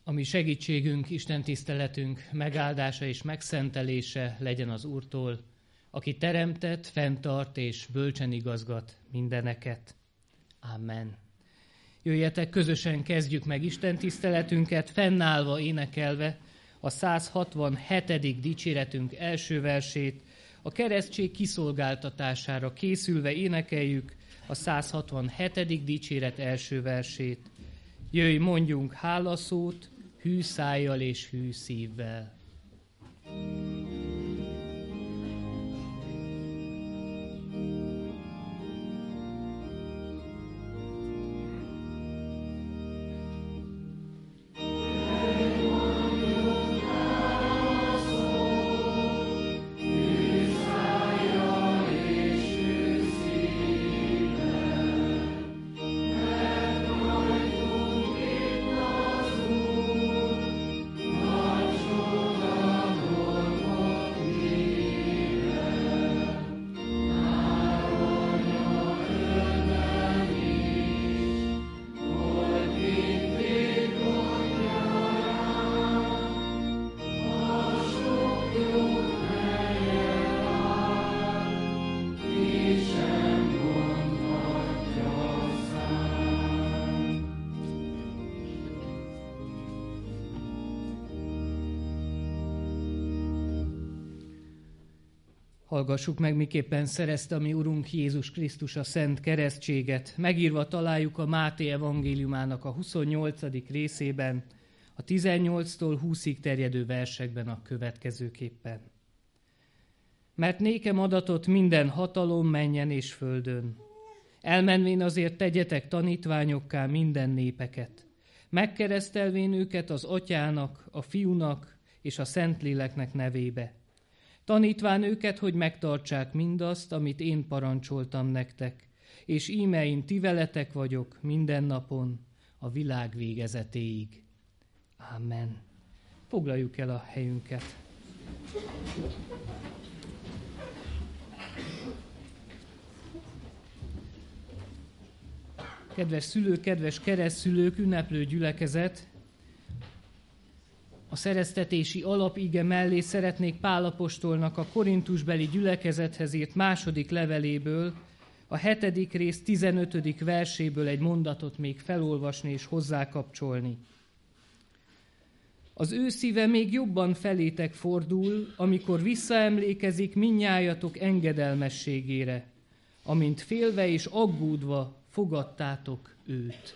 Ami segítségünk, Isten tiszteletünk megáldása és megszentelése legyen az Úrtól, aki teremtett, fenntart és bölcsen igazgat mindeneket. Amen. Jöjjetek, közösen kezdjük meg Isten tiszteletünket, fennállva énekelve a 167. dicséretünk első versét, a keresztség kiszolgáltatására készülve énekeljük a 167. dicséret első versét. Jöjj, mondjunk hálaszót, hű szájjal és hű szívvel. Hallgassuk meg, miképpen szerezte a mi Urunk Jézus Krisztus a szent keresztséget. Megírva találjuk a Máté evangéliumának a 28. részében, a 18-tól 20-ig terjedő versekben a következőképpen. Mert nékem adatott minden hatalom mennyen és földön. Elmenvén azért tegyetek tanítványokká minden népeket. Megkeresztelvén őket az Atyának, a Fiúnak és a Szentléleknek nevébe. Tanítván őket, hogy megtartsák mindazt, amit én parancsoltam nektek, és íme én ti veletek vagyok minden napon, a világ végezetéig. Amen. Foglaljuk el a helyünket. Kedves szülők, kedves keresztszülők, ünneplő gyülekezet, a szereztetési alapige mellé szeretnék Pál apostolnak a korintusbeli gyülekezethez írt második leveléből, a 7. rész 15. verséből egy mondatot még felolvasni és hozzákapcsolni. Az ő szíve még jobban felétek fordul, amikor visszaemlékezik mindnyájatok engedelmességére, amint félve és aggódva fogadtátok őt.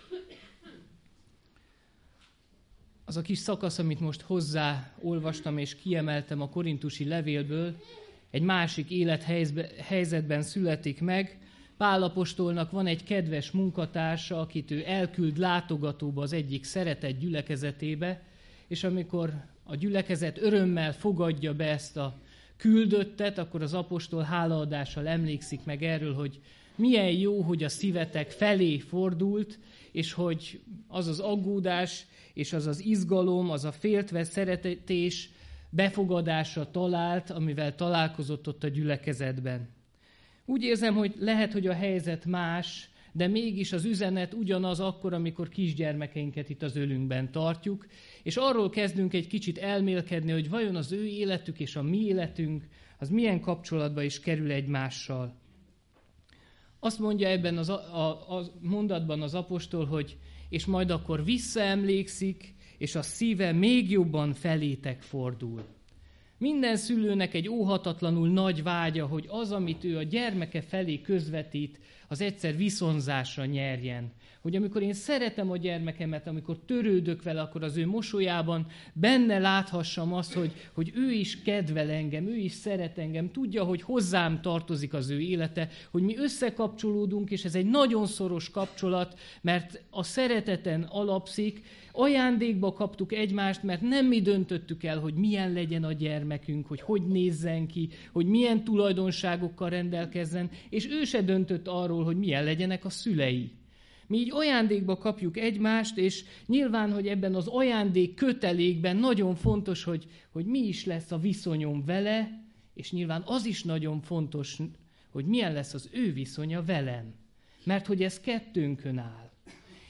Az a kis szakasz, amit most hozzáolvastam és kiemeltem a korintusi levélből, egy másik élethelyzetben születik meg. Pál apostolnak van egy kedves munkatársa, akit ő elküld látogatóba az egyik szeretett gyülekezetébe, és amikor a gyülekezet örömmel fogadja be ezt a küldöttet, akkor az apostol hálaadással emlékszik meg erről, hogy milyen jó, hogy a szívetek felé fordult, és hogy az az aggódás, és az az izgalom, az a féltve szeretetés befogadásra talált, amivel találkozott ott a gyülekezetben. Úgy érzem, hogy lehet, hogy a helyzet más, de mégis az üzenet ugyanaz akkor, amikor kisgyermekeinket itt az ölünkben tartjuk, és arról kezdünk egy kicsit elmélkedni, hogy vajon az ő életük és a mi életünk, az milyen kapcsolatba is kerül egymással. Azt mondja ebben a mondatban az apostol, hogy és majd akkor visszaemlékszik, és a szíve még jobban felétek fordul. Minden szülőnek egy óhatatlanul nagy vágya, hogy az, amit ő a gyermeke felé közvetít, az egyszer viszonzásra nyerjen. Hogy amikor én szeretem a gyermekemet, amikor törődök vele, akkor az ő mosolyában benne láthassam azt, hogy ő is kedvel engem, ő is szeret engem, tudja, hogy hozzám tartozik az ő élete, hogy mi összekapcsolódunk, és ez egy nagyon szoros kapcsolat, mert a szereteten alapszik, ajándékba kaptuk egymást, mert nem mi döntöttük el, hogy milyen legyen a gyermekünk, hogy nézzen ki, hogy milyen tulajdonságokkal rendelkezzen, és ő se döntött arról, hogy milyen legyenek a szülei. Mi így ajándékba kapjuk egymást, és nyilván, hogy ebben az ajándék kötelékben nagyon fontos, hogy mi is lesz a viszonyom vele, és nyilván az is nagyon fontos, hogy milyen lesz az ő viszonya velem. Mert hogy ez kettőnkön áll.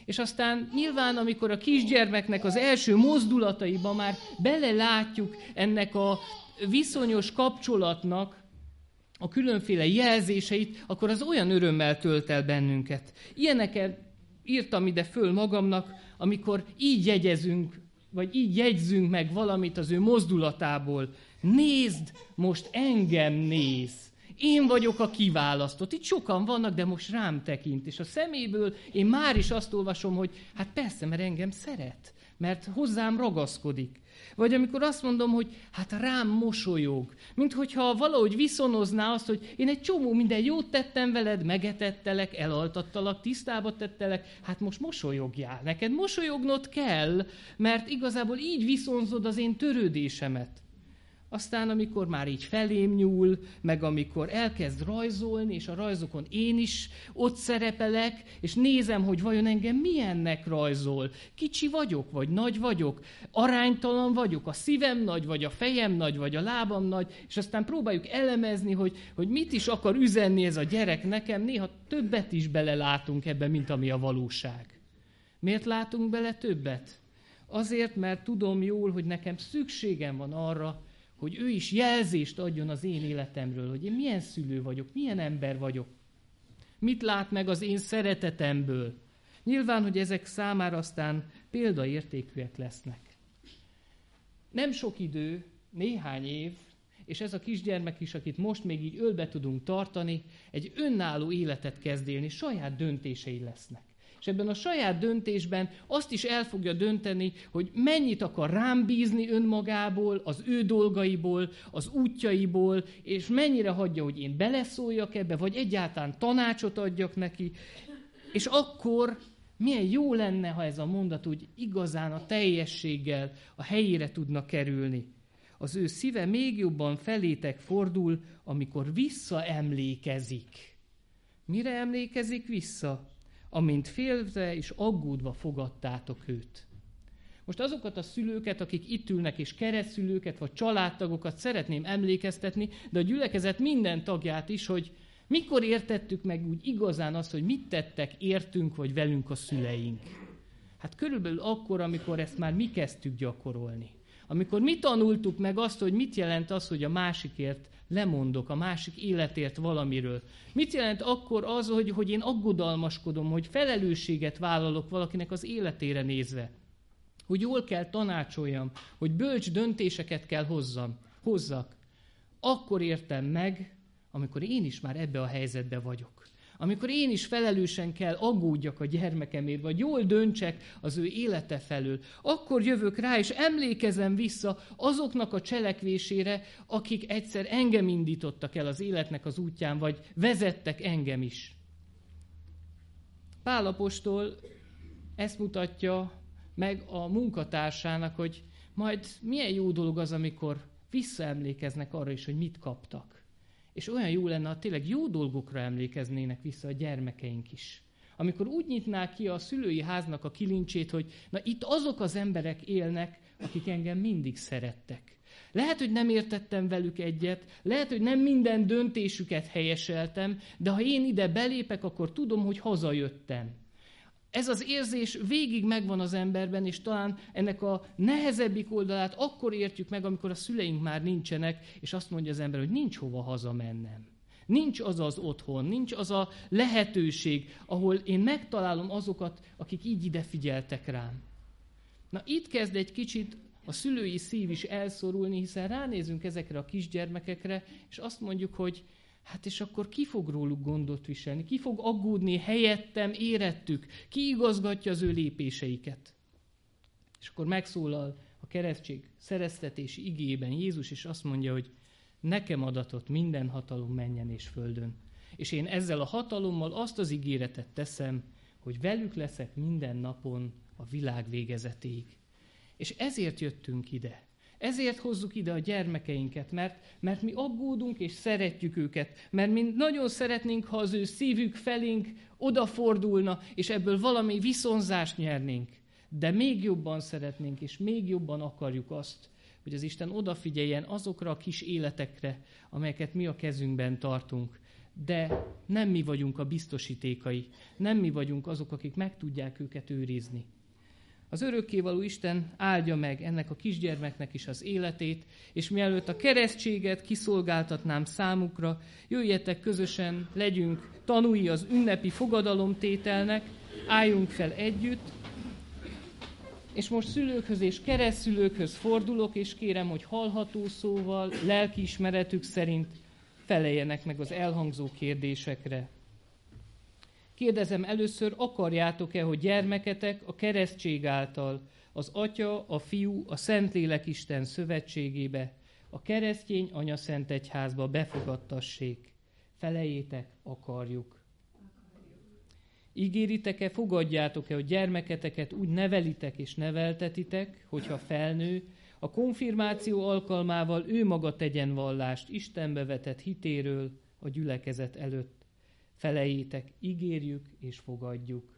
És aztán nyilván, amikor a kisgyermeknek az első mozdulataiba már belelátjuk ennek a viszonyos kapcsolatnak a különféle jelzéseit, akkor az olyan örömmel tölt el bennünket. Ilyeneket írtam ide föl magamnak, amikor így jegyezünk, vagy így jegyzünk meg valamit az ő mozdulatából. Nézd, most engem néz. Én vagyok a kiválasztott. Itt sokan vannak, de most rám tekint. És a szeméből én már is azt olvasom, hogy hát persze, mert engem szeret. Mert hozzám ragaszkodik. Vagy amikor azt mondom, hogy hát rám mosolyog. Minthogyha valahogy viszonozná azt, hogy én egy csomó minden jót tettem veled, megetettelek, elaltattalak, tisztába tettelek, hát most mosolyogjál. Neked mosolyognod kell, mert igazából így viszonzod az én törődésemet. Aztán, amikor már így felém nyúl, meg amikor elkezd rajzolni, és a rajzokon én is ott szerepelek, és nézem, hogy vajon engem milyennek rajzol. Kicsi vagyok, vagy nagy vagyok, aránytalan vagyok, a szívem nagy, vagy a fejem nagy, vagy a lábam nagy, és aztán próbáljuk elemezni, hogy mit is akar üzenni ez a gyerek nekem. Néha többet is belelátunk ebbe, mint ami a valóság. Miért látunk bele többet? Azért, mert tudom jól, hogy nekem szükségem van arra, hogy ő is jelzést adjon az én életemről, hogy én milyen szülő vagyok, milyen ember vagyok. Mit lát meg az én szeretetemből. Nyilván, hogy ezek számára aztán példaértékűek lesznek. Nem sok idő, néhány év, és ez a kisgyermek is, akit most még így ölbe tudunk tartani, egy önálló életet kezd élni, saját döntései lesznek. És ebben a saját döntésben azt is el fogja dönteni, hogy mennyit akar rám bízni önmagából, az ő dolgaiból, az útjaiból, és mennyire hagyja, hogy én beleszóljak ebbe, vagy egyáltalán tanácsot adjak neki. És akkor milyen jó lenne, ha ez a mondat úgy igazán a teljességgel a helyére tudna kerülni. Az ő szíve még jobban felétek fordul, amikor visszaemlékezik. Mire emlékezik vissza? Amint félve és aggódva fogadtátok őt. Most azokat a szülőket, akik itt ülnek, és keresztszülőket, vagy családtagokat szeretném emlékeztetni, de a gyülekezet minden tagját is, hogy mikor értettük meg úgy igazán azt, hogy mit tettek értünk, vagy velünk a szüleink. Hát körülbelül akkor, amikor ezt már mi kezdtük gyakorolni. Amikor mi tanultuk meg azt, hogy mit jelent az, hogy a másikért lemondok, a másik életért valamiről. Mit jelent akkor az, hogy én aggodalmaskodom, hogy felelősséget vállalok valakinek az életére nézve. Hogy jól kell tanácsoljam, hogy bölcs döntéseket kell hozzak. Akkor értem meg, amikor én is már ebbe a helyzetbe vagyok. Amikor én is felelősen kell aggódjak a gyermekemért, vagy jól döntsek az ő élete felől, akkor jövök rá, és emlékezem vissza azoknak a cselekvésére, akik egyszer engem indítottak el az életnek az útján, vagy vezettek engem is. Pál apostol ezt mutatja meg a munkatársának, hogy majd milyen jó dolog az, amikor visszaemlékeznek arra is, hogy mit kaptak. És olyan jó lenne, ha tényleg jó dolgokra emlékeznének vissza a gyermekeink is. Amikor úgy nyitnák ki a szülői háznak a kilincsét, hogy na itt azok az emberek élnek, akik engem mindig szerettek. Lehet, hogy nem értettem velük egyet, lehet, hogy nem minden döntésüket helyeseltem, de ha én ide belépek, akkor tudom, hogy hazajöttem. Ez az érzés végig megvan az emberben, és talán ennek a nehezebbik oldalát akkor értjük meg, amikor a szüleink már nincsenek, és azt mondja az ember, hogy nincs hova hazamennem. Nincs az az otthon, nincs az a lehetőség, ahol én megtalálom azokat, akik így ide figyeltek rám. Na itt kezd egy kicsit a szülői szív is elszorulni, hiszen ránézünk ezekre a kisgyermekekre, és azt mondjuk, hogy hát és akkor ki fog róluk gondot viselni? Ki fog aggódni helyettem, érettük? Ki igazgatja az ő lépéseiket? És akkor megszólal a keresztség szereztetési igében Jézus, és azt mondja, hogy nekem adatott minden hatalom mennyen és földön. És én ezzel a hatalommal azt az ígéretet teszem, hogy velük leszek minden napon a világ végezetéig. És ezért jöttünk ide. Ezért hozzuk ide a gyermekeinket, mert mi aggódunk és szeretjük őket, mert mi nagyon szeretnénk, ha az ő szívük felénk odafordulna, és ebből valami viszonzást nyernénk. De még jobban szeretnénk, és még jobban akarjuk azt, hogy az Isten odafigyeljen azokra a kis életekre, amelyeket mi a kezünkben tartunk. de nem mi vagyunk a biztosítékai, nem mi vagyunk azok, akik meg tudják őket őrizni. Az örökkévaló Isten áldja meg ennek a kisgyermeknek is az életét, és mielőtt a keresztséget kiszolgáltatnám számukra, jöjjetek közösen, legyünk tanúi az ünnepi fogadalomtételnek, álljunk fel együtt, és most szülőkhöz és keresztszülőkhöz fordulok, és kérem, hogy hallható szóval, lelkiismeretük szerint feleljenek meg az elhangzó kérdésekre. Kérdezem először, akarjátok-e, hogy gyermeketek a keresztség által az Atya, a Fiú, a Szentlélek Isten szövetségébe, a keresztény anyaszentegyházba befogadtassék? Feleljétek, akarjuk. Ígéritek-e, fogadjátok-e, hogy gyermeketeket úgy nevelitek és neveltetitek, hogyha felnő, a konfirmáció alkalmával ő maga tegyen vallást Istenbe vetett hitéről a gyülekezet előtt? Feleljétek, ígérjük és fogadjuk.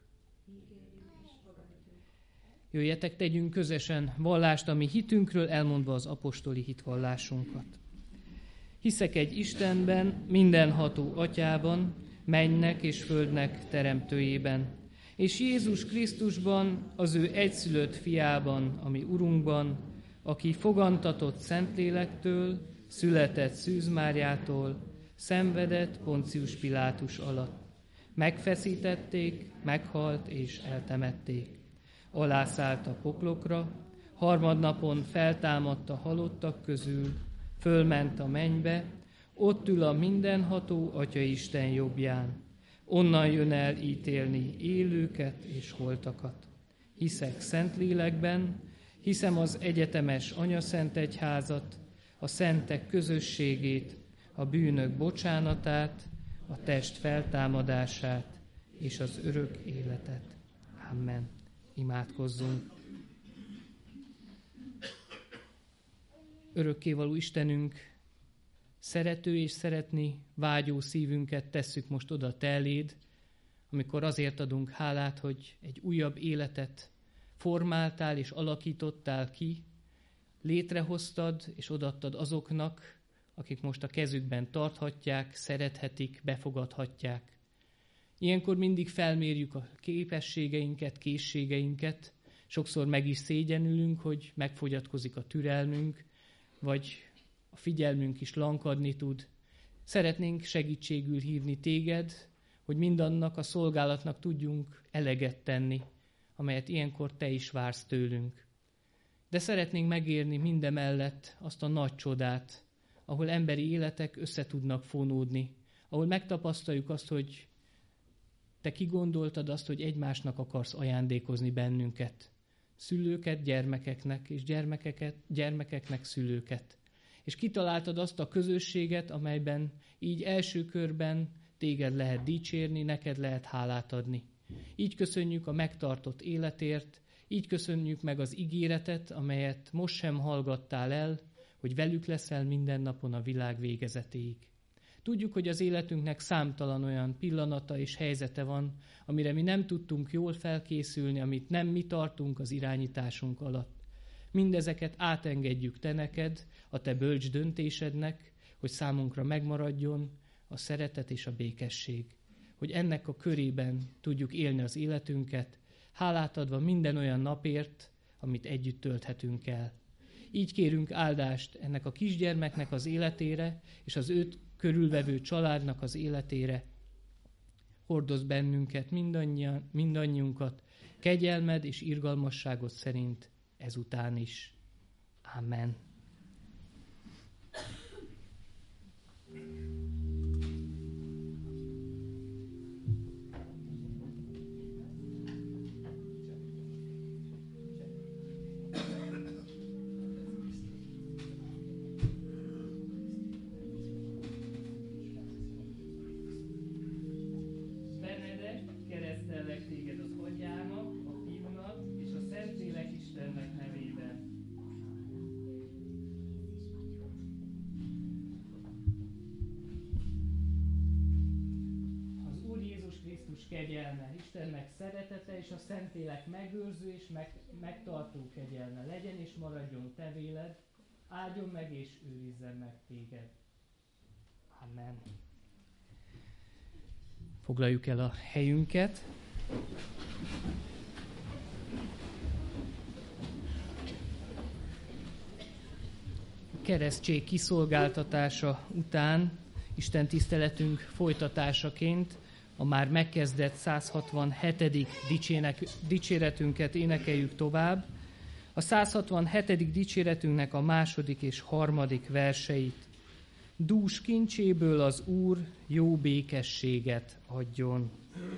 Jöjjetek, tegyünk közösen vallást a mi hitünkről, elmondva az apostoli hitvallásunkat. Hiszek egy Istenben, mindenható Atyában, mennynek és földnek teremtőjében, és Jézus Krisztusban, az ő egyszülött fiában, ami Urunkban, aki fogantatott Szentlélektől, született Szűz Máriától, szenvedett Poncius Pilátus alatt. Megfeszítették, meghalt és eltemették. Alászállt a poklokra, harmadnapon feltámadt a halottak közül, fölment a mennybe, ott ül a mindenható Atyaisten jobbján. Onnan jön el ítélni élőket és holtakat. Hiszek Szentlélekben, hiszem az egyetemes anyaszentegyházat, a szentek közösségét, a bűnök bocsánatát, a test feltámadását és az örök életet. Amen. Imádkozzunk. Örökkévaló Istenünk, szerető és szeretni vágyó szívünket tesszük most oda te eléd, amikor azért adunk hálát, hogy egy újabb életet formáltál és alakítottál ki, létrehoztad és odaadtad azoknak, akik most a kezükben tarthatják, szerethetik, befogadhatják. Ilyenkor mindig felmérjük a képességeinket, készségeinket, sokszor meg is szégyenülünk, hogy megfogyatkozik a türelmünk, vagy a figyelmünk is lankadni tud. Szeretnénk segítségül hívni téged, hogy mindannak a szolgálatnak tudjunk eleget tenni, amelyet ilyenkor te is vársz tőlünk. De szeretnénk megérni mindemellett azt a nagy csodát, ahol emberi életek össze tudnak fonódni, ahol megtapasztaljuk azt, hogy te kigondoltad azt, hogy egymásnak akarsz ajándékozni bennünket. Szülőket gyermekeknek, és gyermekeknek szülőket. És kitaláltad azt a közösséget, amelyben így első körben téged lehet dicsérni, neked lehet hálát adni. Így köszönjük a megtartott életért, így köszönjük meg az ígéretet, amelyet most sem hallgattál el, hogy velük leszel minden napon a világ végezetéig. Tudjuk, hogy az életünknek számtalan olyan pillanata és helyzete van, amire mi nem tudtunk jól felkészülni, amit nem mi tartunk az irányításunk alatt. Mindezeket átengedjük te neked, a te bölcs döntésednek, hogy számunkra megmaradjon a szeretet és a békesség. Hogy ennek a körében tudjuk élni az életünket, hálát adva minden olyan napért, amit együtt tölthetünk el. Így kérünk áldást ennek a kisgyermeknek az életére, és az őt körülvevő családnak az életére. Hordozz bennünket, mindannyiunkat, kegyelmed és irgalmasságod szerint ezután is. Amen. Kegyelme, Istennek szeretete és a Szentlélek megőrző és megtartó kegyelme legyen és maradjon te véled, áldjon meg és őrizzen meg téged. Amen. Foglaljuk el a helyünket. Keresztség kiszolgáltatása után Isten tiszteletünk folytatásaként a már megkezdett 167. dicséretünket énekeljük tovább. A 167. dicséretünknek a második és harmadik verseit. Dús kincséből az Úr jó békességet adjon.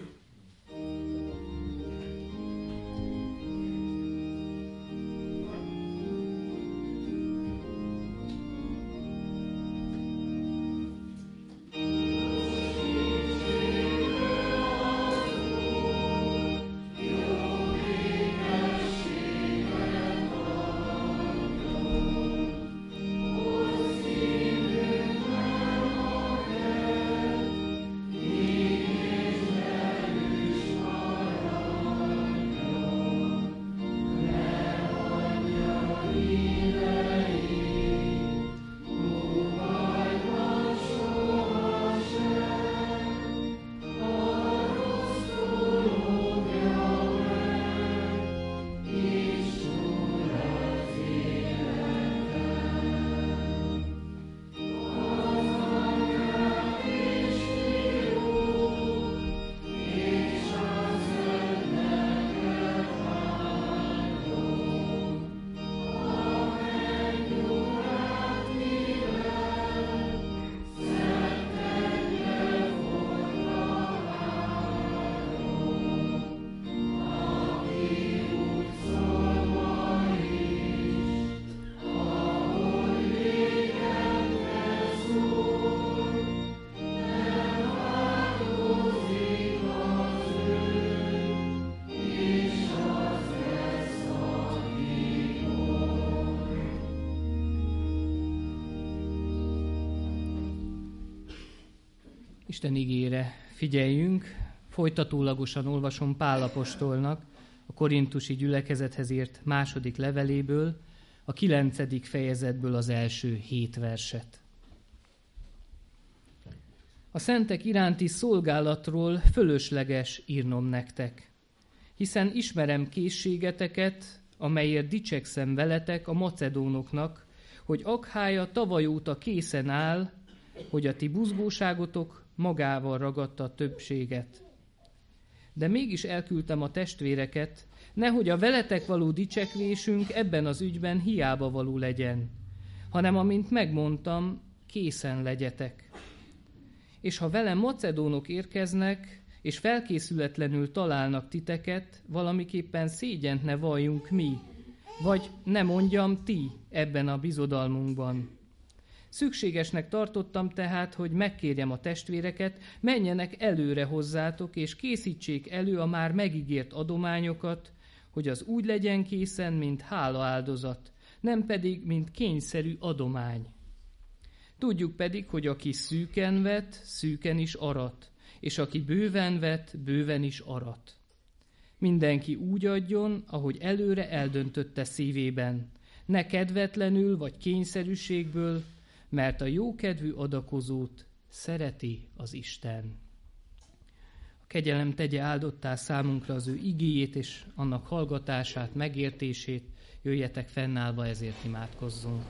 Isten igére figyeljünk, folytatólagosan olvasom Pál apostolnak a korintusi gyülekezethez írt második leveléből, a 9. fejezetből az első 7 verset. A szentek iránti szolgálatról fölösleges írnom nektek, hiszen ismerem készségeteket, amelyért dicsekszem veletek a macedónoknak, hogy Akhája tavaly óta készen áll, hogy a ti buzgóságotok magával ragadta a többséget. De mégis elküldtem a testvéreket, nehogy a veletek való dicsekvésünk ebben az ügyben hiába való legyen, hanem amint megmondtam, készen legyetek. És ha velem macedónok érkeznek, és felkészületlenül találnak titeket, valamiképpen szégyent ne valljunk mi, vagy ne mondjam ti ebben a bizodalmunkban. Szükségesnek tartottam tehát, hogy megkérjem a testvéreket, menjenek előre hozzátok, és készítsék elő a már megígért adományokat, hogy az úgy legyen készen, mint hálaáldozat, nem pedig, mint kényszerű adomány. Tudjuk pedig, hogy aki szűken vet, szűken is arat, és aki bőven vet, bőven is arat. Mindenki úgy adjon, ahogy előre eldöntötte szívében, ne kedvetlenül vagy kényszerűségből, mert a jókedvű adakozót szereti az Isten. A kegyelem tegye áldottá számunkra az ő igéjét és annak hallgatását, megértését, jöjjetek fennállva, ezért imádkozzunk.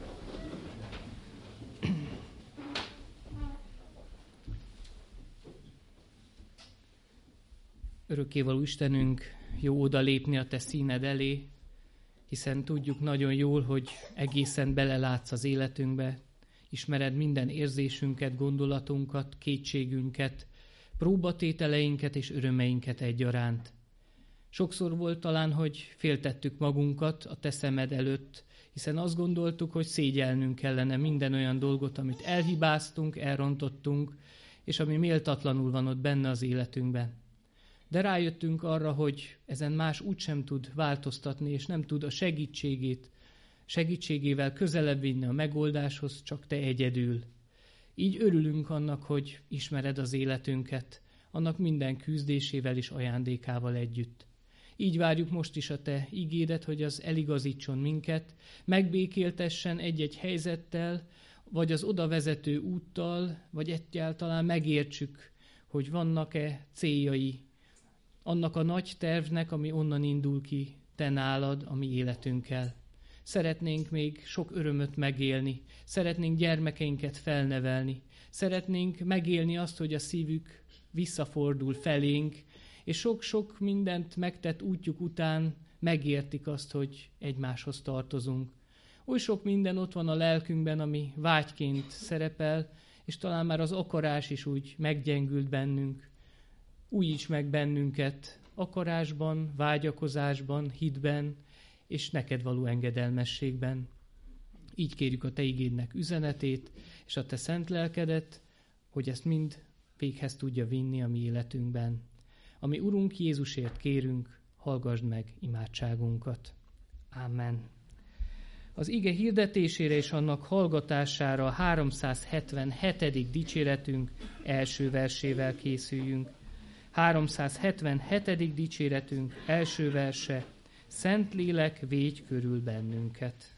Örökkévaló Istenünk, jó odalépni a te színed elé, hiszen tudjuk nagyon jól, hogy egészen belelátsz az életünkbe, ismered minden érzésünket, gondolatunkat, kétségünket, próbatételeinket és örömeinket egyaránt. Sokszor volt talán, hogy féltettük magunkat a te szemed előtt, hiszen azt gondoltuk, hogy szégyelnünk kellene minden olyan dolgot, amit elhibáztunk, elrontottunk, és ami méltatlanul van ott benne az életünkben. De rájöttünk arra, hogy ezen más úgysem tud változtatni, és nem tud a segítségével közelebb vinni a megoldáshoz, csak te egyedül. Így örülünk annak, hogy ismered az életünket, annak minden küzdésével és ajándékával együtt. Így várjuk most is a te igédet, hogy az eligazítson minket, megbékéltessen egy-egy helyzettel, vagy az oda vezető úttal, vagy egyáltalán megértsük, hogy vannak-e céljai annak a nagy tervnek, ami onnan indul ki te nálad a mi életünkkel. Szeretnénk még sok örömöt megélni, szeretnénk gyermekeinket felnevelni, szeretnénk megélni azt, hogy a szívük visszafordul felénk, és sok-sok mindent megtett útjuk után megértik azt, hogy egymáshoz tartozunk. Oly sok minden ott van a lelkünkben, ami vágyként szerepel, és talán már az akarás is úgy meggyengült bennünk. Újíts meg bennünket akarásban, vágyakozásban, hitben, és neked való engedelmességben. Így kérjük a te igédnek üzenetét, és a te szent lelkedet, hogy ezt mind véghez tudja vinni a mi életünkben. Ami Urunk Jézusért kérünk, hallgasd meg imádságunkat. Amen. Az ige hirdetésére és annak hallgatására a 377. dicséretünk első versével készüljünk. 377. dicséretünk első verse: Szentlélek, védj körül bennünket.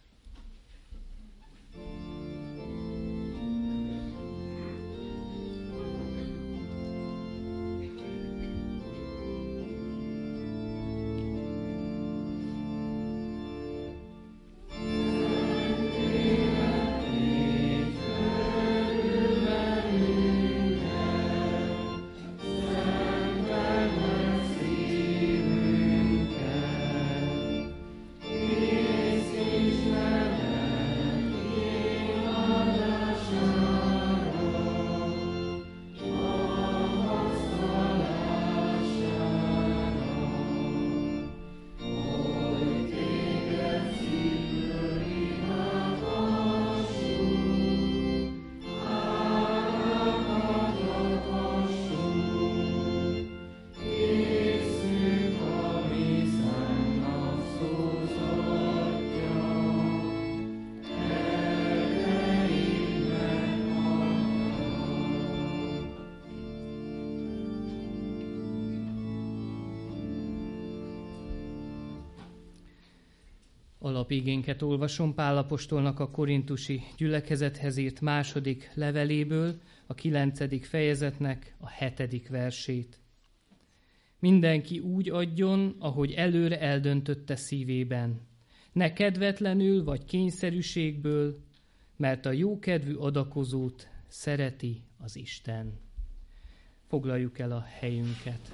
Alapigénket olvasom Pál apostolnak a korintusi gyülekezethez írt második leveléből, a 9. fejezetnek a 7. versét. Mindenki úgy adjon, ahogy előre eldöntötte szívében, ne kedvetlenül vagy kényszerűségből, mert a jókedvű adakozót szereti az Isten. Foglaljuk el a helyünket.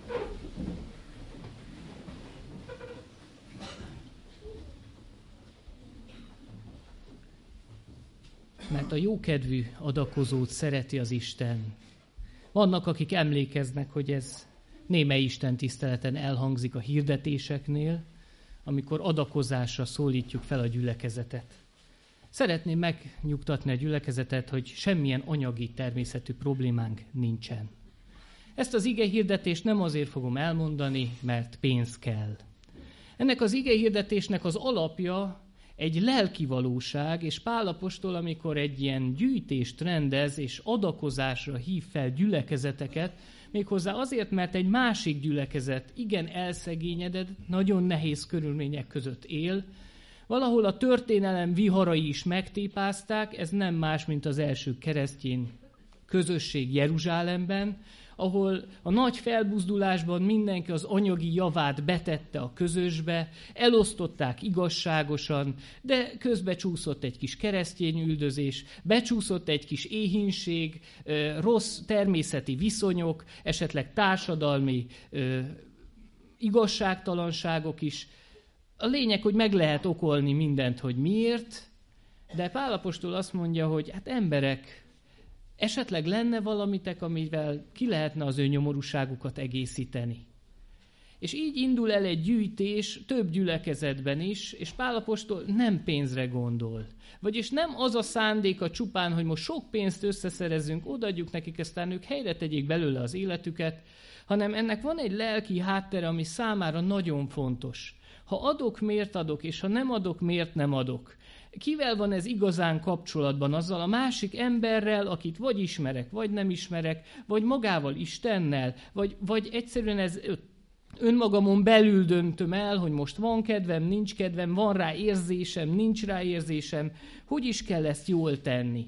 Mert a jókedvű adakozót szereti az Isten. Vannak, akik emlékeznek, hogy ez némely istentiszteleten elhangzik a hirdetéseknél, amikor adakozásra szólítjuk fel a gyülekezetet. Szeretném megnyugtatni a gyülekezetet, hogy semmilyen anyagi természetű problémánk nincsen. Ezt az igehirdetést nem azért fogom elmondani, mert pénz kell. Ennek az igehirdetésnek az alapja egy lelki valóság, és Pál apostol, amikor egy ilyen gyűjtést rendez, és adakozásra hív fel gyülekezeteket, méghozzá azért, mert egy másik gyülekezet igen elszegényedett, nagyon nehéz körülmények között él, valahol a történelem viharai is megtépázták, ez nem más, mint az első keresztény közösség Jeruzsálemben, ahol a nagy felbuzdulásban mindenki az anyagi javát betette a közösbe, elosztották igazságosan, de közbe csúszott egy kis keresztény üldözés, becsúszott egy kis éhínség, rossz természeti viszonyok, esetleg társadalmi igazságtalanságok is. A lényeg, hogy meg lehet okolni mindent, hogy miért, de Pál apostol azt mondja, hogy hát emberek, esetleg lenne valamitek, amivel ki lehetne az ő nyomorúságukat egészíteni. És így indul el egy gyűjtés több gyülekezetben is, és Pál apostol nem pénzre gondol. Vagyis nem az a szándéka csupán, hogy most sok pénzt összeszerezzünk, odaadjuk nekik, aztán ők helyre tegyék belőle az életüket, hanem ennek van egy lelki háttere, ami számára nagyon fontos. Ha adok, miért adok, és ha nem adok, miért nem adok. Kivel van ez igazán kapcsolatban? Azzal a másik emberrel, akit vagy ismerek, vagy nem ismerek, vagy magával Istennel, vagy egyszerűen ez önmagamon belül döntöm el, hogy most van kedvem, nincs kedvem, van rá érzésem, nincs rá érzésem, hogy is kell ezt jól tenni.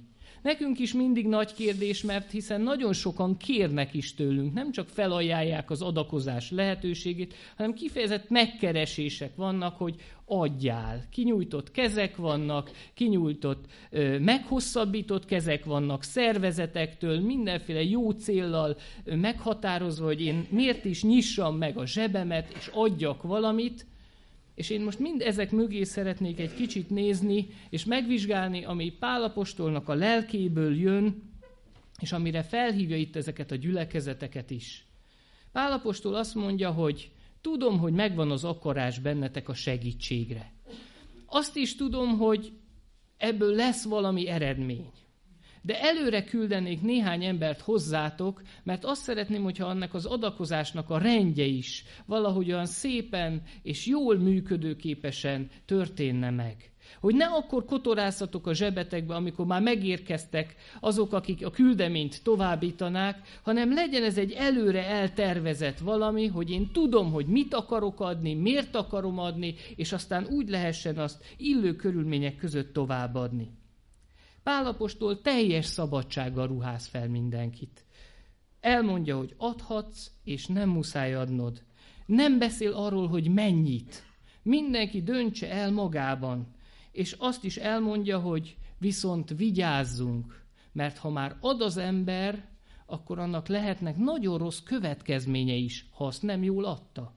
Nekünk is mindig nagy kérdés, mert hiszen nagyon sokan kérnek is tőlünk, nem csak felajánlják az adakozás lehetőségét, hanem kifejezett megkeresések vannak, hogy adjál. Kinyújtott kezek vannak, meghosszabbított kezek vannak szervezetektől, mindenféle jó céllal meghatározva, hogy én miért is nyissam meg a zsebemet, és adjak valamit. És én most mind ezek mögé szeretnék egy kicsit nézni, és megvizsgálni, ami Pál apostolnak a lelkéből jön, és amire felhívja itt ezeket a gyülekezeteket is. Pál apostol azt mondja, hogy tudom, hogy megvan az akarás bennetek a segítségre. Azt is tudom, hogy ebből lesz valami eredmény. De előre küldenék néhány embert hozzátok, mert azt szeretném, hogyha annak az adakozásnak a rendje is valahogy olyan szépen és jól működőképesen történne meg. Hogy ne akkor kotorázzatok a zsebetekbe, amikor már megérkeztek azok, akik a küldeményt továbbítanák, hanem legyen ez egy előre eltervezett valami, hogy én tudom, hogy mit akarok adni, miért akarom adni, és aztán úgy lehessen azt illő körülmények között továbbadni. Pál apostol teljes szabadsággal ruház fel mindenkit. Elmondja, hogy adhatsz, és nem muszáj adnod. Nem beszél arról, hogy mennyit. Mindenki döntse el magában. És azt is elmondja, hogy viszont vigyázzunk, mert ha már ad az ember, akkor annak lehetnek nagyon rossz következménye is, ha azt nem jól adta.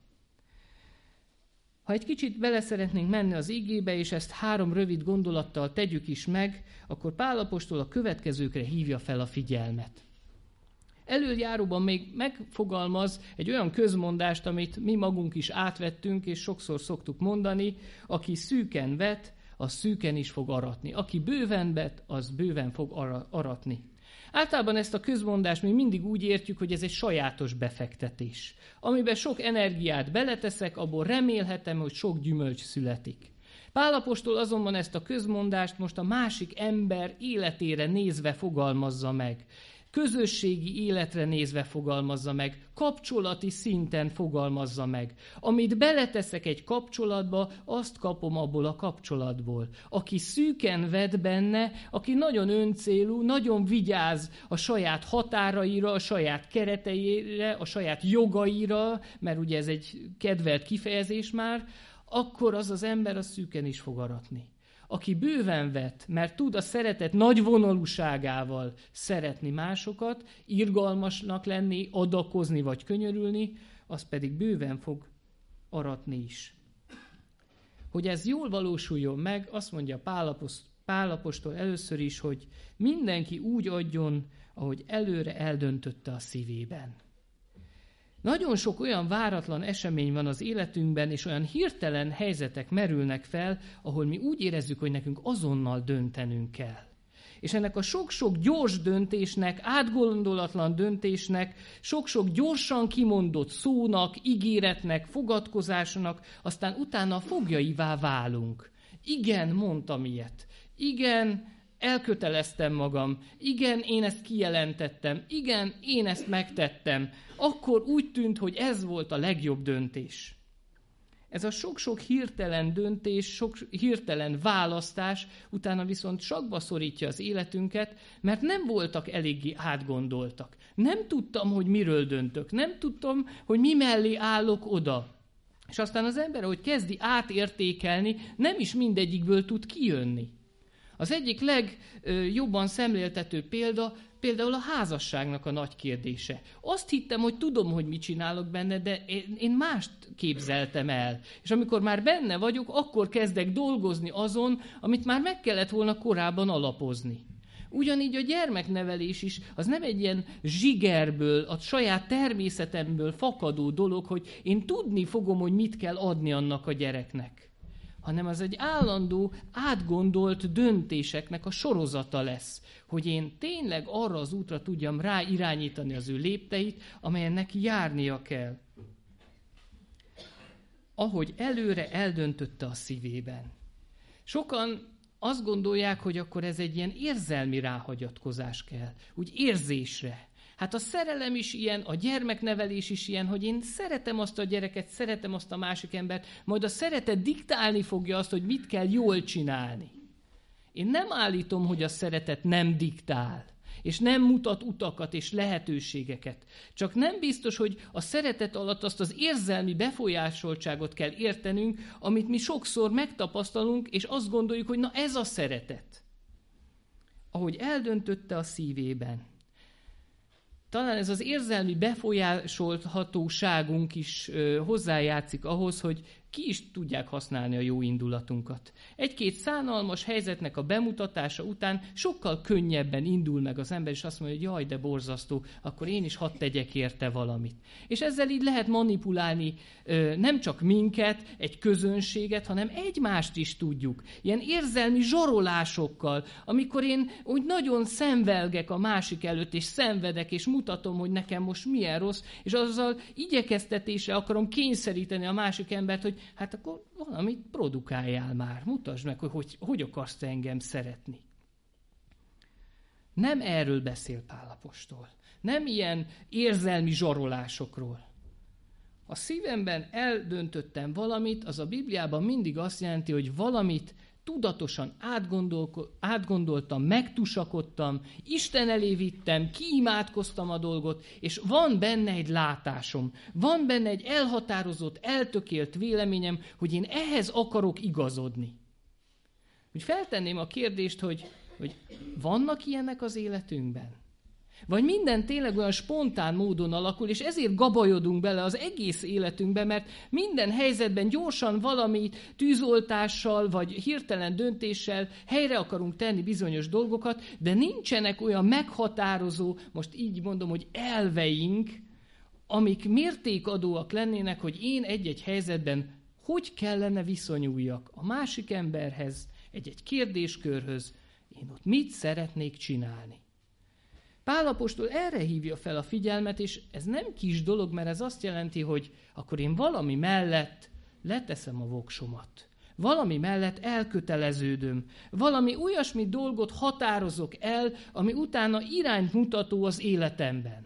Ha egy kicsit bele szeretnénk menni az igébe, és ezt 3 rövid gondolattal tegyük is meg, akkor Pál apostol a következőkre hívja fel a figyelmet. Elöljáróban még megfogalmaz egy olyan közmondást, amit mi magunk is átvettünk, és sokszor szoktuk mondani, aki szűken vet, az szűken is fog aratni. Aki bőven vet, az bőven fog aratni. Általában ezt a közmondást mi mindig úgy értjük, hogy ez egy sajátos befektetés. Amiben sok energiát beleteszek, abból remélhetem, hogy sok gyümölcs születik. Pál apostol azonban ezt a közmondást most a másik ember életére nézve fogalmazza meg. Közösségi életre nézve fogalmazza meg, kapcsolati szinten fogalmazza meg. Amit beleteszek egy kapcsolatba, azt kapom abból a kapcsolatból. Aki szűken vet benne, aki nagyon öncélú, nagyon vigyáz a saját határaira, a saját kereteire, a saját jogaira, mert ugye ez egy kedvelt kifejezés már, akkor az az ember a szűken is fog aratni. Aki bőven vet, mert tud a szeretet nagy vonalúságával szeretni másokat, irgalmasnak lenni, adakozni vagy könyörülni, az pedig bőven fog aratni is. Hogy ez jól valósuljon meg, azt mondja Pál apostol először is, hogy mindenki úgy adjon, ahogy előre eldöntötte a szívében. Nagyon sok olyan váratlan esemény van az életünkben, és olyan hirtelen helyzetek merülnek fel, ahol mi úgy érezzük, hogy nekünk azonnal döntenünk kell. És ennek a sok-sok gyors döntésnek, átgondolatlan döntésnek, sok-sok gyorsan kimondott szónak, ígéretnek, fogadkozásnak, aztán utána fogjaivá válunk. Igen, mondtam ilyet. Igen, elköteleztem magam. Igen, én ezt kijelentettem. Igen, én ezt megtettem. Akkor úgy tűnt, hogy ez volt a legjobb döntés. Ez a sok-sok hirtelen döntés, sok hirtelen választás utána viszont sakba szorítja az életünket, mert nem voltak eléggé átgondoltak. Nem tudtam, hogy miről döntök. Nem tudtam, hogy mi mellé állok oda. És aztán az ember, ahogy kezdi átértékelni, nem is mindegyikből tud kijönni. Az egyik legjobban szemléltető például a házasságnak a nagy kérdése. Azt hittem, hogy tudom, hogy mit csinálok benne, de én mást képzeltem el. És amikor már benne vagyok, akkor kezdek dolgozni azon, amit már meg kellett volna korábban alapozni. Ugyanígy a gyermeknevelés is, az nem egy ilyen zsigerből, a saját természetemből fakadó dolog, hogy én tudni fogom, hogy mit kell adni annak a gyereknek. Hanem az egy állandó, átgondolt döntéseknek a sorozata lesz, hogy én tényleg arra az útra tudjam rá irányítani az ő lépteit, amelyen neki járnia kell. Ahogy előre eldöntötte a szívében. Sokan azt gondolják, hogy akkor ez egy ilyen érzelmi ráhagyatkozás kell, úgy érzésre. Hát a szerelem is ilyen, a gyermeknevelés is ilyen, hogy én szeretem azt a gyereket, szeretem azt a másik embert, majd a szeretet diktálni fogja azt, hogy mit kell jól csinálni. Én nem állítom, hogy a szeretet nem diktál, és nem mutat utakat és lehetőségeket. Csak nem biztos, hogy a szeretet alatt azt az érzelmi befolyásoltságot kell értenünk, amit mi sokszor megtapasztalunk, és azt gondoljuk, hogy na ez a szeretet. Ahogy eldöntötte a szívében. Talán ez az érzelmi befolyásolhatóságunk is hozzájátszik ahhoz, hogy ki is tudják használni a jó indulatunkat. Egy-két szánalmas helyzetnek a bemutatása után sokkal könnyebben indul meg az ember, és azt mondja, hogy jaj, de borzasztó, akkor én is hadd tegyek érte valamit. És ezzel így lehet manipulálni nem csak minket, egy közönséget, hanem egymást is tudjuk. Ilyen érzelmi zsarolásokkal, amikor én úgy nagyon szenvelgek a másik előtt, és szenvedek, és mutatom, hogy nekem most milyen rossz, és azzal igyekeztetésre akarom kényszeríteni a másik embert, hogy hát akkor valamit produkáljál már, mutasd meg, hogy akarsz te engem szeretni. Nem erről beszél Pál apostol. Nem ilyen érzelmi zsarolásokról. A szívemben eldöntöttem valamit, az a Bibliában mindig azt jelenti, hogy valamit tudatosan átgondoltam, megtusakodtam, Isten elé vittem, kiimádkoztam a dolgot, és van benne egy látásom, van benne egy elhatározott, eltökélt véleményem, hogy én ehhez akarok igazodni. Úgy feltenném a kérdést, hogy vannak ilyenek az életünkben? Vagy minden tényleg olyan spontán módon alakul, és ezért gabajodunk bele az egész életünkbe, mert minden helyzetben gyorsan valami tűzoltással, vagy hirtelen döntéssel helyre akarunk tenni bizonyos dolgokat, de nincsenek olyan meghatározó, most így mondom, hogy elveink, amik mértékadóak lennének, hogy én egy-egy helyzetben hogy kellene viszonyuljak a másik emberhez, egy-egy kérdéskörhöz, én ott mit szeretnék csinálni. Pál apostol erre hívja fel a figyelmet, és ez nem kis dolog, mert ez azt jelenti, hogy akkor én valami mellett leteszem a voksomat. Valami mellett elköteleződöm. Valami olyasmi dolgot határozok el, ami utána irányt mutató az életemben.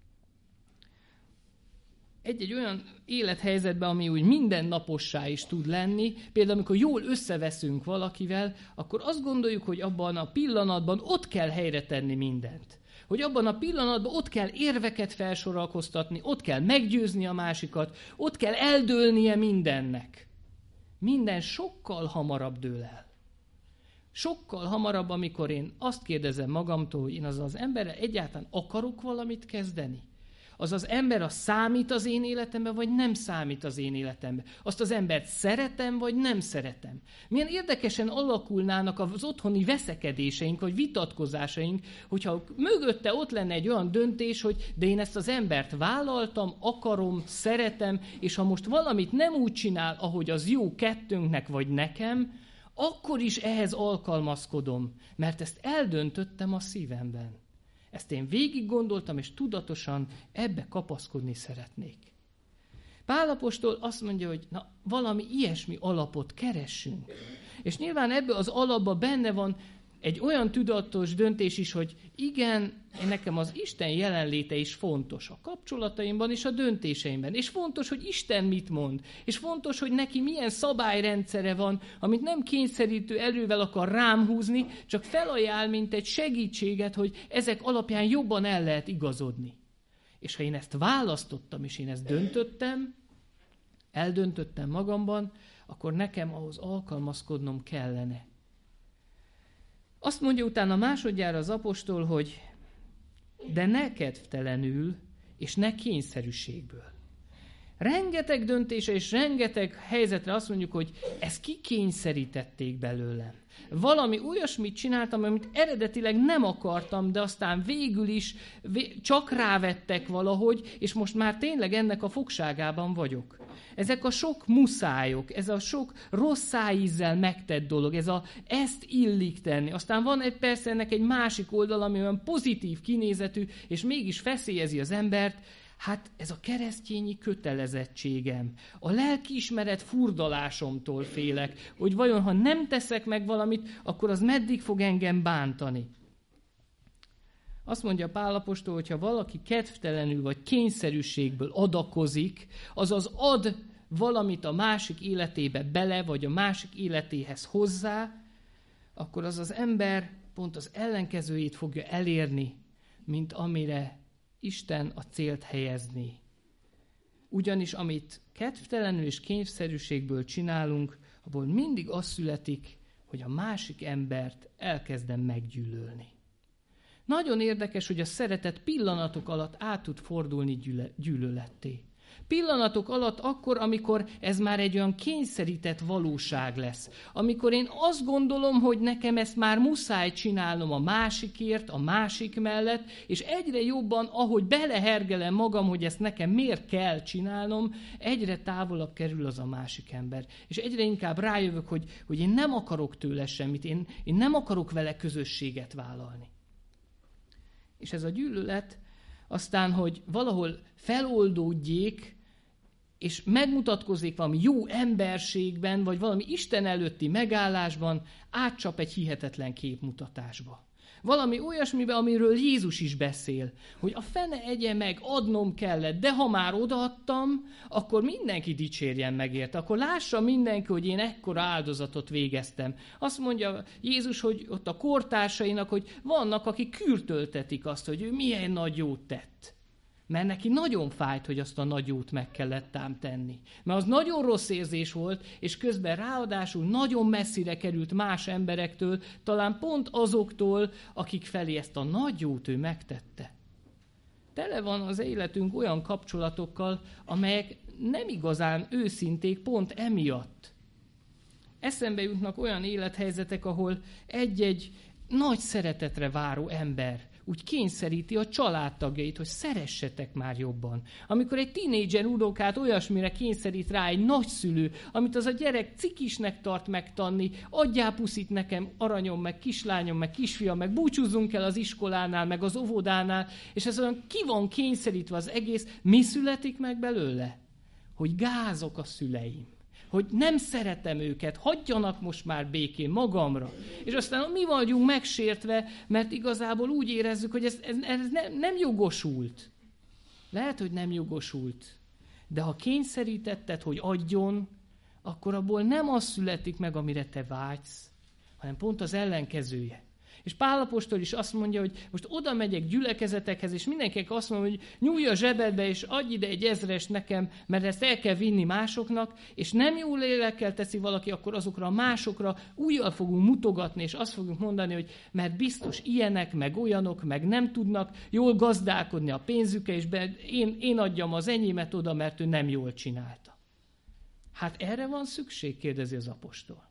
Egy-egy olyan élethelyzetben, ami úgy mindennapossá is tud lenni, például amikor jól összeveszünk valakivel, akkor azt gondoljuk, hogy abban a pillanatban ott kell helyre tenni mindent. Hogy abban a pillanatban ott kell érveket felsorakoztatni, ott kell meggyőzni a másikat, ott kell eldőlnie mindennek. Minden sokkal hamarabb dől el. Sokkal hamarabb, amikor én azt kérdezem magamtól, hogy én az emberrel egyáltalán akarok valamit kezdeni. Az ember számít az én életemben, vagy nem számít az én életemben. Azt az embert szeretem, vagy nem szeretem. Milyen érdekesen alakulnának az otthoni veszekedéseink, vagy vitatkozásaink, hogyha mögötte ott lenne egy olyan döntés, hogy de én ezt az embert vállaltam, akarom, szeretem, és ha most valamit nem úgy csinál, ahogy az jó kettőnknek, vagy nekem, akkor is ehhez alkalmazkodom, mert ezt eldöntöttem a szívemben. Ezt én végig gondoltam, és tudatosan ebbe kapaszkodni szeretnék. Pál apostol azt mondja, hogy valami ilyesmi alapot keressünk. És nyilván ebből az alapban benne van egy olyan tudatos döntés is, hogy igen, nekem az Isten jelenléte is fontos a kapcsolataimban és a döntéseimben. És fontos, hogy Isten mit mond. És fontos, hogy neki milyen szabályrendszere van, amit nem kényszerítő erővel akar rám húzni, csak felajánl, mint egy segítséget, hogy ezek alapján jobban el lehet igazodni. És ha én ezt választottam, és én ezt döntöttem, eldöntöttem magamban, akkor nekem ahhoz alkalmazkodnom kellene. Azt mondja utána másodjára az apostol, hogy de ne kedvtelenül, és ne kényszerűségből. Rengeteg döntése és rengeteg helyzetre azt mondjuk, hogy ezt kikényszerítették belőlem. Valami olyasmit csináltam, amit eredetileg nem akartam, de aztán végül is csak rávettek valahogy, és most már tényleg ennek a fogságában vagyok. Ezek a sok muszájok, ez a sok rossz szájízzel megtett dolog, ezt illik tenni. Aztán van persze ennek egy másik oldal, ami olyan pozitív kinézetű, és mégis feszélyezi az embert. Hát ez a keresztényi kötelezettségem. A lelkiismeret furdalásomtól félek, hogy vajon ha nem teszek meg valamit, akkor az meddig fog engem bántani. Azt mondja Pál apostol, hogyha valaki kedvtelenül vagy kényszerűségből adakozik, azaz ad valamit a másik életébe bele, vagy a másik életéhez hozzá, akkor az az ember pont az ellenkezőjét fogja elérni, mint amire Isten a célt helyezni. Ugyanis amit kedvtelenül és kényszerűségből csinálunk, abból mindig az születik, hogy a másik embert elkezdem meggyűlölni. Nagyon érdekes, hogy a szeretet pillanatok alatt át tud fordulni gyűlöletté. Pillanatok alatt akkor, amikor ez már egy olyan kényszerített valóság lesz. Amikor én azt gondolom, hogy nekem ezt már muszáj csinálnom a másikért, a másik mellett, és egyre jobban, ahogy belehergelem magam, hogy ezt nekem miért kell csinálnom, egyre távolabb kerül az a másik ember. És egyre inkább rájövök, hogy én nem akarok tőle semmit, én nem akarok vele közösséget vállalni. És ez a gyűlölet aztán, hogy valahol feloldódjék, és megmutatkozik valami jó emberségben, vagy valami Isten előtti megállásban, átcsap egy hihetetlen képmutatásba. Valami olyasmiben, amiről Jézus is beszél, hogy a fene egye meg, adnom kellett, de ha már odaadtam, akkor mindenki dicsérjen meg érte, akkor lássa mindenki, hogy én ekkora áldozatot végeztem. Azt mondja Jézus, hogy ott a kortársainak, hogy vannak, akik kürtöltetik azt, hogy ő milyen nagy jót tett. Mert neki nagyon fájt, hogy azt a nagy jót meg kellett ám tenni. Mert az nagyon rossz érzés volt, és közben ráadásul nagyon messzire került más emberektől, talán pont azoktól, akik felé ezt a nagy jót ő megtette. Tele van az életünk olyan kapcsolatokkal, amelyek nem igazán őszinték pont emiatt. Eszembe jutnak olyan élethelyzetek, ahol egy-egy nagy szeretetre váró ember úgy kényszeríti a családtagjait, hogy szeressetek már jobban. Amikor egy tínédzser unokát olyasmire kényszerít rá egy nagyszülő, amit az a gyerek cikisnek tart megtanni, adjál puszit nekem, aranyom, meg kislányom, meg kisfiam, meg búcsúzzunk el az iskolánál, meg az óvodánál, és ez olyan ki van kényszerítve az egész, mi születik meg belőle? Hogy gázok a szüleim. Hogy nem szeretem őket, hagyjanak most már békén magamra. És aztán mi vagyunk megsértve, mert igazából úgy érezzük, hogy ez nem jogosult. Lehet, hogy nem jogosult. De ha kényszerítetted, hogy adjon, akkor abból nem az születik meg, amire te vágysz, hanem pont az ellenkezője. És Pál apostol is azt mondja, hogy most oda megyek gyülekezetekhez, és mindenkinek azt mondom, hogy nyúlj a zsebedbe, és adj ide egy 1000-est nekem, mert ezt el kell vinni másoknak, és nem jó lélekkel teszi valaki, akkor azokra a másokra újjal fogunk mutogatni, és azt fogunk mondani, hogy mert biztos ilyenek, meg olyanok, meg nem tudnak jól gazdálkodni a pénzükkel, és én adjam az enyémet oda, mert ő nem jól csinálta. Hát erre van szükség, kérdezi az apostol.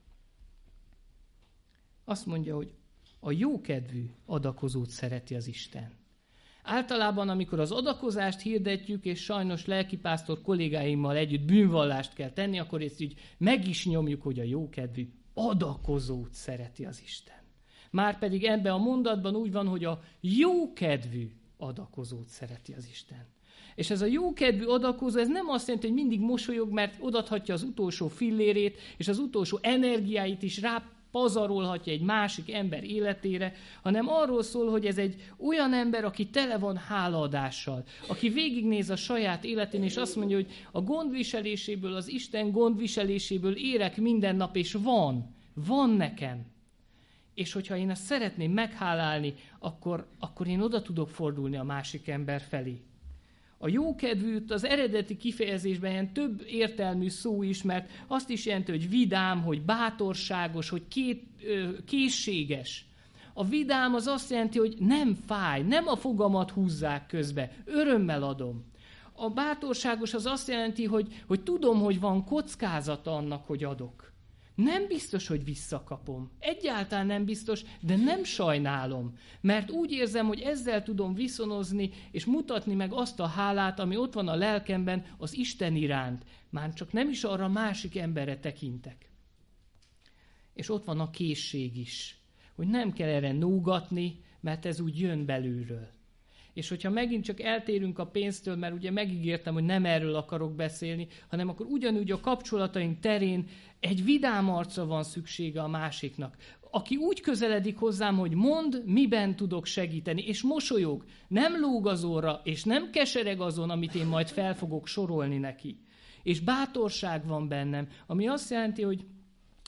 Azt mondja, hogy a jókedvű adakozót szereti az Isten. Általában, amikor az adakozást hirdetjük, és sajnos lelkipásztor kollégáimmal együtt bűnvallást kell tenni, akkor ezt így meg is nyomjuk, hogy a jókedvű adakozót szereti az Isten. Márpedig ebben a mondatban úgy van, hogy a jókedvű adakozót szereti az Isten. És ez a jókedvű adakozó, ez nem azt jelenti, hogy mindig mosolyog, mert odaadhatja az utolsó fillérét, és az utolsó energiáit is pazarolhatja egy másik ember életére, hanem arról szól, hogy ez egy olyan ember, aki tele van hálaadással, aki végignéz a saját életén, és azt mondja, hogy a gondviseléséből, az Isten gondviseléséből érek minden nap, és van nekem. És hogyha én ezt szeretném meghálálni, akkor én oda tudok fordulni a másik ember felé. A jókedvűt az eredeti kifejezésben ilyen több értelmű szó is, mert azt is jelenti, hogy vidám, hogy bátorságos, hogy készséges. A vidám az azt jelenti, hogy nem fáj, nem a fogamat húzzák közbe, örömmel adom. A bátorságos az azt jelenti, hogy tudom, hogy van kockázata annak, hogy adok. Nem biztos, hogy visszakapom. Egyáltalán nem biztos, de nem sajnálom. Mert úgy érzem, hogy ezzel tudom viszonozni, és mutatni meg azt a hálát, ami ott van a lelkemben az Isten iránt. Már csak nem is arra másik emberre tekintek. És ott van a készség is. Hogy nem kell erre nógatni, mert ez úgy jön belülről. És hogyha megint csak eltérünk a pénztől, mert ugye megígértem, hogy nem erről akarok beszélni, hanem akkor ugyanúgy a kapcsolataink terén egy vidám arcra van szüksége a másiknak, aki úgy közeledik hozzám, hogy mond, miben tudok segíteni, és mosolyog, nem lóg az orra, és nem kesereg azon, amit én majd fel fogok sorolni neki. És bátorság van bennem, ami azt jelenti, hogy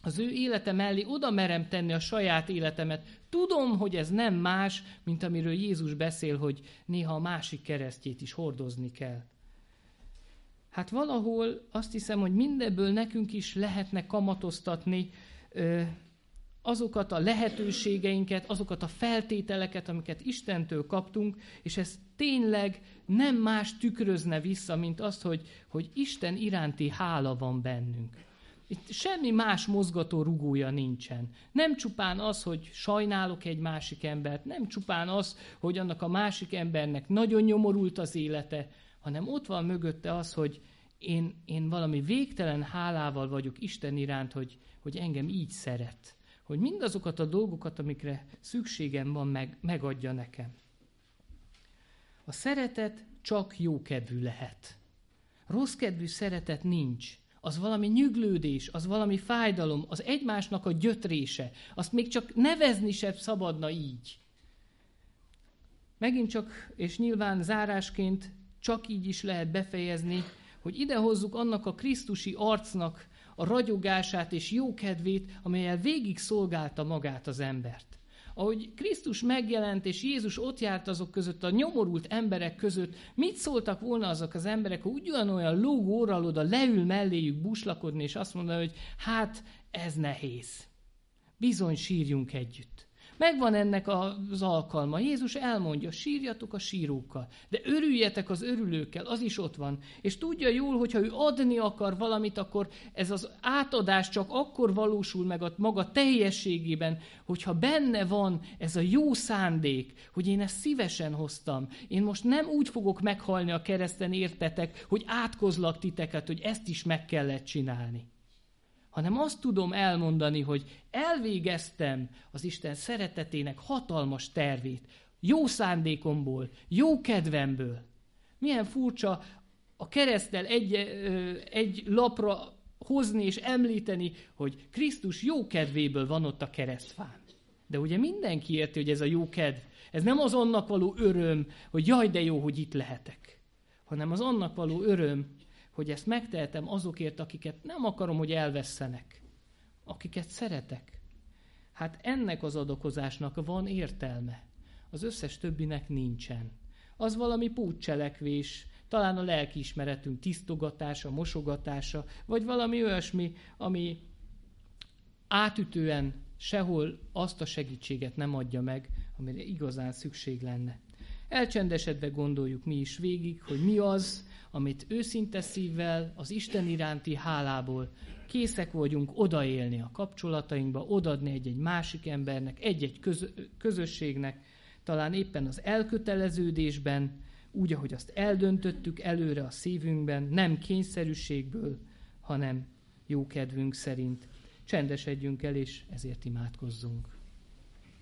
az ő élete mellé oda merem tenni a saját életemet. Tudom, hogy ez nem más, mint amiről Jézus beszél, hogy néha a másik keresztjét is hordozni kell. Hát valahol azt hiszem, hogy mindebből nekünk is lehetne kamatoztatni azokat a lehetőségeinket, azokat a feltételeket, amiket Istentől kaptunk, és ez tényleg nem más tükrözne vissza, mint azt, hogy Isten iránti hála van bennünk. Itt semmi más mozgató rugója nincsen. Nem csupán az, hogy sajnálok egy másik embert, nem csupán az, hogy annak a másik embernek nagyon nyomorult az élete, hanem ott van mögötte az, hogy én valami végtelen hálával vagyok Isten iránt, hogy engem így szeret. Hogy mindazokat a dolgokat, amikre szükségem van, megadja nekem. A szeretet csak jókedvű lehet. Rosszkedvű szeretet nincs. Az valami nyüglődés, az valami fájdalom, az egymásnak a gyötrése. Azt még csak nevezni sem szabadna így. Megint csak, és nyilván zárásként csak így is lehet befejezni, hogy idehozzuk annak a krisztusi arcnak a ragyogását és jókedvét, amellyel végig szolgálta magát az embert. Ahogy Krisztus megjelent, és Jézus ott járt azok között, a nyomorult emberek között, mit szóltak volna azok az emberek, hogy ugyanolyan lógóral oda leül melléjük buslakodni, és azt mondani, hogy hát ez nehéz. Bizony sírjunk együtt. Megvan ennek az alkalma. Jézus elmondja, sírjatok a sírókkal, de örüljetek az örülőkkel, az is ott van. És tudja jól, hogyha ő adni akar valamit, akkor ez az átadás csak akkor valósul meg a maga teljességében, hogyha benne van ez a jó szándék, hogy én ezt szívesen hoztam. Én most nem úgy fogok meghalni a kereszten, értetek, hogy átkozlak titeket, hogy ezt is meg kellett csinálni. Hanem azt tudom elmondani, hogy elvégeztem az Isten szeretetének hatalmas tervét, jó szándékomból, jó kedvemből. Milyen furcsa a kereszttel egy lapra hozni és említeni, hogy Krisztus jó kedvéből van ott a keresztfán. De ugye mindenki érti, hogy ez a jó kedv, ez nem az annak való öröm, hogy jaj, de jó, hogy itt lehetek, hanem az annak való öröm, hogy ezt megtehetem azokért, akiket nem akarom, hogy elvesszenek, akiket szeretek. Hát ennek az adakozásnak van értelme. Az összes többinek nincsen. Az valami pótcselekvés, talán a lelkiismeretünk tisztogatása, mosogatása, vagy valami olyasmi, ami átütően sehol azt a segítséget nem adja meg, amire igazán szükség lenne. Elcsendesedve gondoljuk mi is végig, hogy mi az, amit őszinte szívvel, az Isten iránti hálából készek vagyunk odaélni a kapcsolatainkba, odaadni egy-egy másik embernek, egy-egy közösségnek, talán éppen az elköteleződésben, úgy, ahogy azt eldöntöttük előre a szívünkben, nem kényszerűségből, hanem jó kedvünk szerint. Csendesedjünk el, és ezért imádkozzunk.